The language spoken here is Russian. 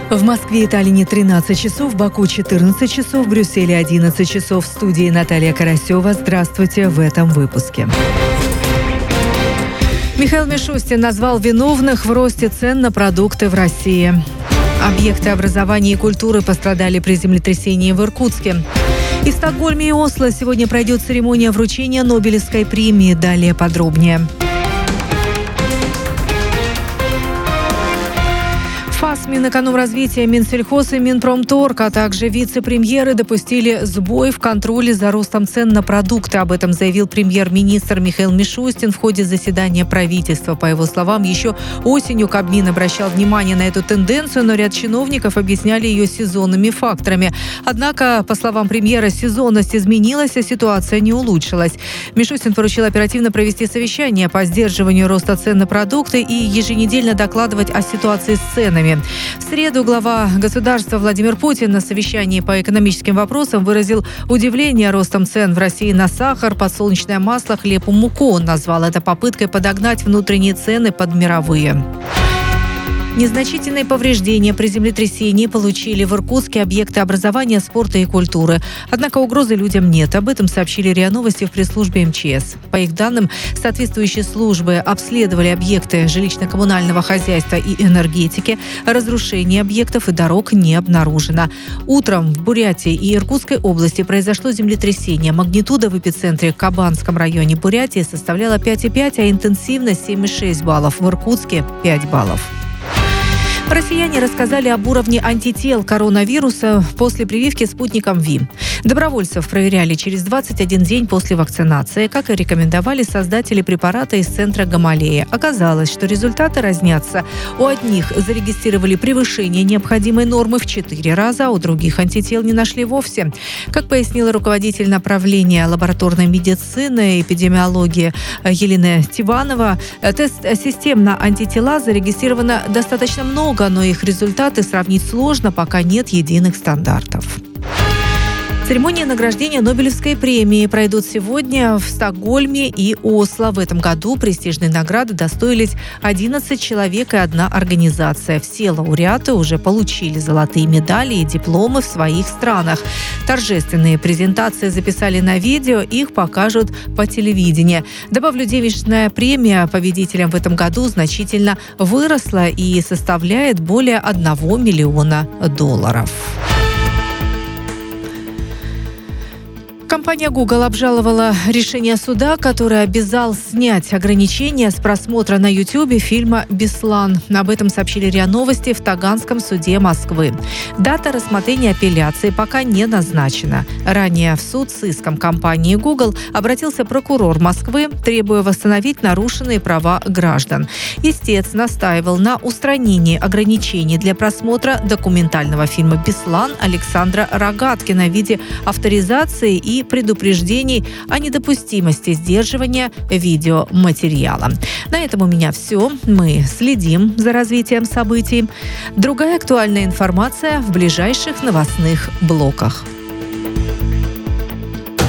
В Москве и Таллине 13 часов, в Баку 14 часов, в Брюсселе 11 часов. В студии Наталья Карасева. Здравствуйте в этом выпуске. Михаил Мишустин назвал виновных в росте цен на продукты в России. Объекты образования и культуры пострадали при землетрясении в Иркутске. И в Стокгольме и Осло сегодня пройдет церемония вручения Нобелевской премии. Далее подробнее. ФАС, Минэкономразвития, Минсельхоз и Минпромторг, а также вице-премьеры допустили сбой в контроле за ростом цен на продукты. Об этом заявил премьер-министр Михаил Мишустин в ходе заседания правительства. По его словам, еще осенью Кабмин обращал внимание на эту тенденцию, но ряд чиновников объясняли ее сезонными факторами. Однако, по словам премьера, сезонность изменилась, а ситуация не улучшилась. Мишустин поручил оперативно провести совещание по сдерживанию роста цен на продукты и еженедельно докладывать о ситуации с ценами. В среду глава государства Владимир Путин на совещании по экономическим вопросам выразил удивление ростом цен в России на сахар, подсолнечное масло, хлеб и муку. Он назвал это попыткой подогнать внутренние цены под мировые. Незначительные повреждения при землетрясении получили в Иркутске объекты образования, спорта и культуры. Однако угрозы людям нет. Об этом сообщили РИА Новости в пресс-службе МЧС. По их данным, соответствующие службы обследовали объекты жилищно-коммунального хозяйства и энергетики. Разрушений объектов и дорог не обнаружено. Утром в Бурятии и Иркутской области произошло землетрясение. Магнитуда в эпицентре Кабанском районе Бурятии составляла 5,5, а интенсивность 7,6 баллов. В Иркутске 5 баллов. Россияне рассказали об уровне антител коронавируса после прививки спутником ВИ. Добровольцев проверяли через 21 день после вакцинации, как и рекомендовали создатели препарата из центра Гамалея. Оказалось, что результаты разнятся. У одних зарегистрировали превышение необходимой нормы в 4 раза, а у других антител не нашли вовсе. Как пояснила руководитель направления лабораторной медицины и эпидемиологии Елена Тиванова, тест-систем на антитела зарегистрировано достаточно много, но их результаты сравнить сложно, пока нет единых стандартов. Церемонии награждения Нобелевской премии пройдут сегодня в Стокгольме и Осло. В этом году престижные награды достоились 11 человек и одна организация. Все лауреаты уже получили золотые медали и дипломы в своих странах. Торжественные презентации записали на видео, их покажут по телевидению. Добавлю, денежная премия победителям в этом году значительно выросла и составляет более $1 миллиона. Компания Google обжаловала решение суда, который обязал снять ограничения с просмотра на YouTube фильма «Беслан». Об этом сообщили РИА Новости в Таганском суде Москвы. Дата рассмотрения апелляции пока не назначена. Ранее в суд с иском компании Google обратился прокурор Москвы, требуя восстановить нарушенные права граждан. Истец настаивал на устранении ограничений для просмотра документального фильма «Беслан» Александра Рогаткина в виде авторизации и предупреждений о недопустимости сдерживания видеоматериала. На этом у меня все. Мы следим за развитием событий. Другая актуальная информация в ближайших новостных блоках.